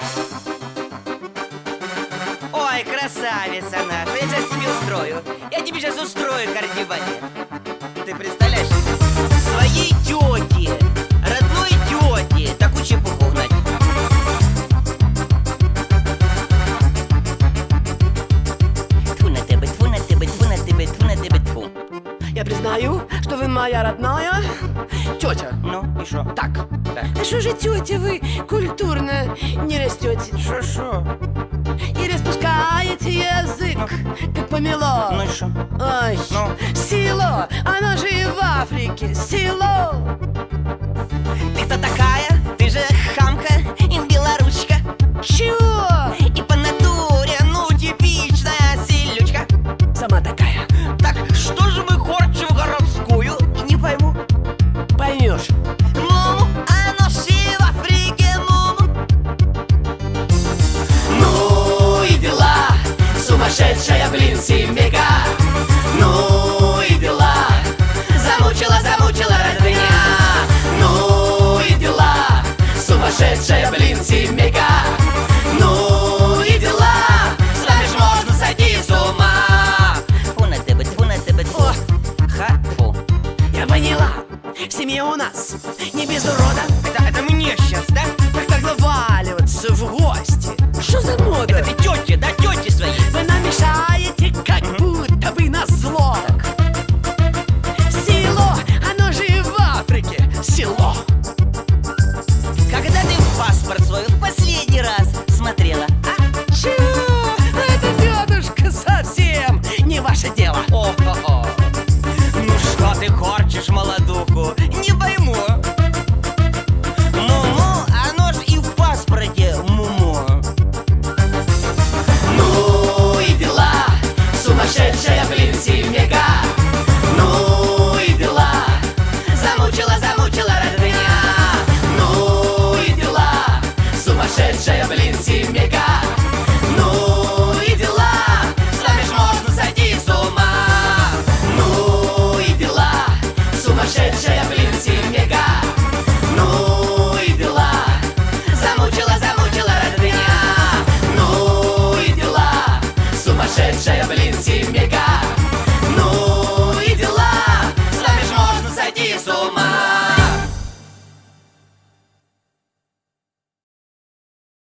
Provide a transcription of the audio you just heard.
Ой, красавица наша, я сейчас тебе устрою. Я тебе сейчас устрою кардибалет. Ты представляешь, своей тете, родной тете, такую чепуху угнать. Тьфу на тебе, тьфу на тебе, тьфу на тебе, тьфу на тебе, тьфу. Я признаю, что вы моя родная тетя. Ну, и шо? Так. Так. А что же, тетя, вы культурно не растете? Шо? И распускаете язык, как помело. Ну и шо? Ой, Ну? село, оно же и в Африке, село. Ты кто такая? Ты же хамка и белоручка. Чего? И по натуре, ну, типичная селючка. Сама такая. Так что же мы корчим городскую? Не пойму. Поймешь. Муму, оно все в Африке, муму. Ну и дела, сумасшедшая, блин, семейка. Ну и дела, замучила родня. Ну и дела, сумасшедшая, блин, семейка. Ну и дела, с вами ж можно сойти с ума. Тьфу на тебе, тьфу на тебе, тьфу. Ха-тьфу. Я поняла, в семье у нас не без урода. Это мне сейчас, да? Так наваливаться в гости. Что за мода? Это ты тете, да, тете своей. Вы нам мешаете, как будто бы на зло. Село, оно же и в Африке, село. Когда ты в паспорт свой в последний раз смотрела, а? Чего? Это, тетушка, совсем не ваше дело. О-хо-хо. Ну что ты корчишь молодуху? Не пойму. Муму, оно ж и в паспорте муму. Ну и дела, сумасшедшая, блин, семейка. Ну и дела, замучила родня. Ну и дела, сумасшедшая, блин, семейка. Ну и дела, с вами ж можно сойти с ума. Ну и дела, сумасшедшая, блин, семейка. Ну и дела, замучила родня. Ну и дела, сумасшедшая, блин, семейка.